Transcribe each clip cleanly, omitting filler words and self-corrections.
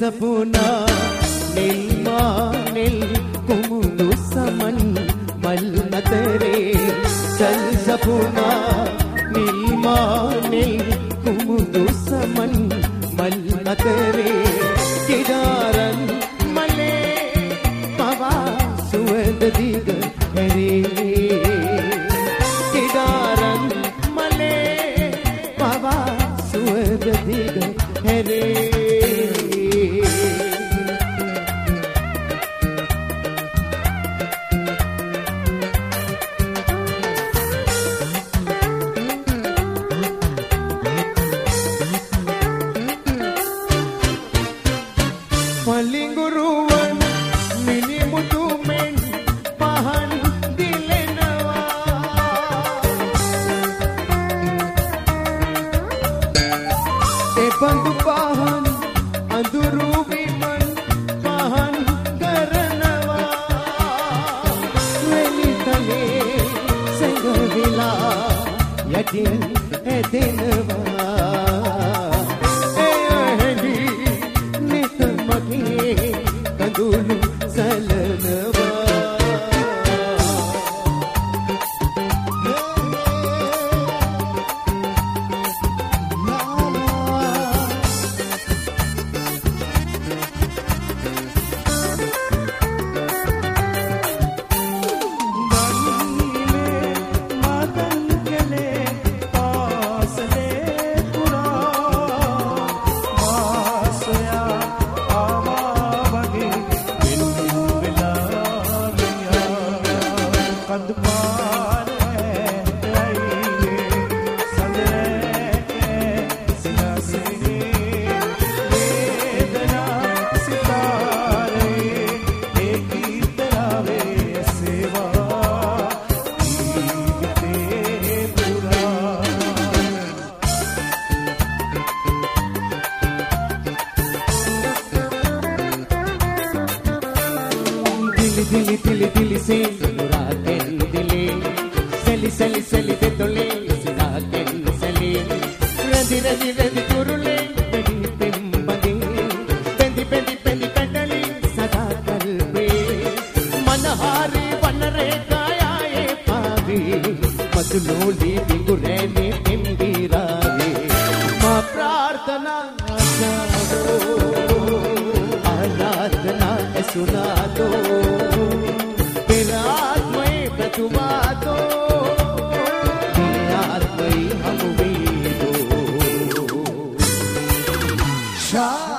සපුනා නිල්මානෙල් කුමුදු සමන් මල් අතරේ සල් සපුනා නිල්මානෙල් කුමුදු සමන් මල් අතරේ කිදාරන් මලේ පවා සුවඳ දිග හැරේ කිදාරන් මලේ පවා සුවඳ දිග හැරේ පලිඟුරුවන් මිනිමුතුමෙන් පහන් දිලෙනවා එපඳු පහන් අඳුරු විමන් පහන් කරනවා වෙලිතලේ සැඟවිලා යටින් ඇදෙනවා කඳුළු සලනවා दिली दिली दिली से मुरादें दिले सली सली सली दे तोले सिरादें सली रदी रदी रदी कुरुले बेदी पेंबदे पेंदी पेंदी पेंदी पेंडली सदा कल्पे मनहारी वनरे कायाए पावी मधुलोली बिंगुरेने पेंबीरावे मा प्रार्थना आजादो आराधना सुना दो तुमातो आत्मई हम वीदो शाह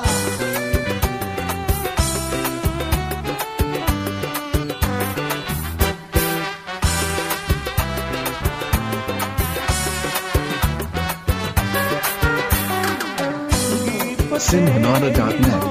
Sinhanada.net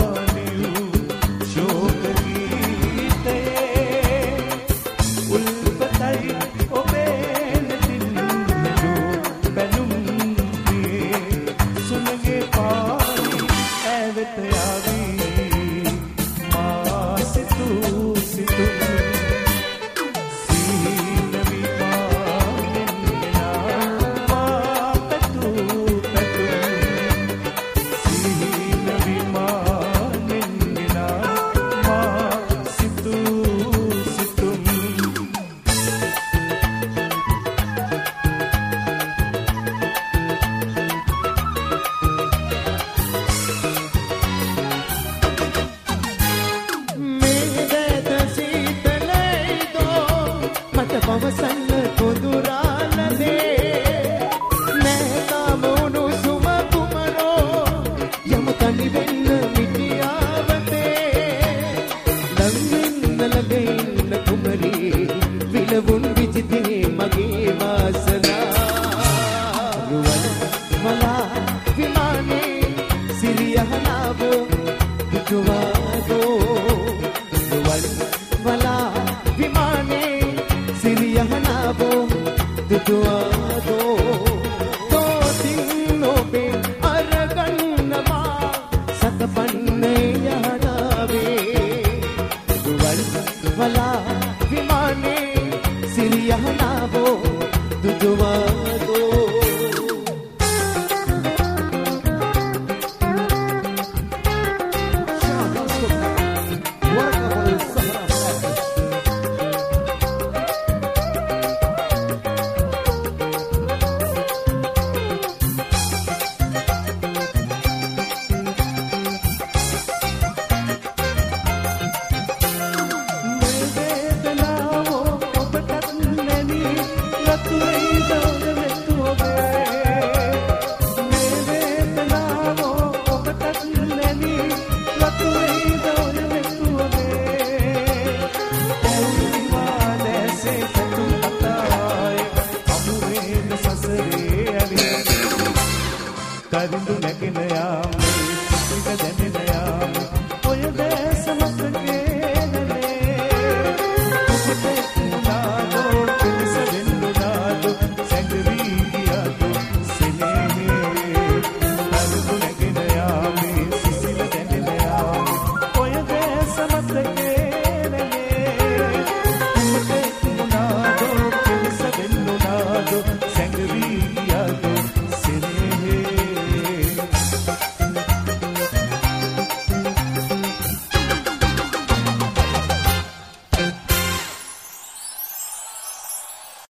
පවසන්න කොඳුරාලනේ නැතමුණු සුම කුමරෝ යමු තනි වෙන්න මිටියාවතේ ලංවෙන්න ලඟින්න කුමරී විලවුන් විචිතේ මගේ වාසනා රුවන් මලා විමානේ සිරියහනාවෝ දුටුවාදෝ රුවන් මලා විමානේ सिरियहनावो दुआदो तो दिनो पे अरगन्नमा सतपन्ने यहनावे दुवन वला विमाने सिरियहनावो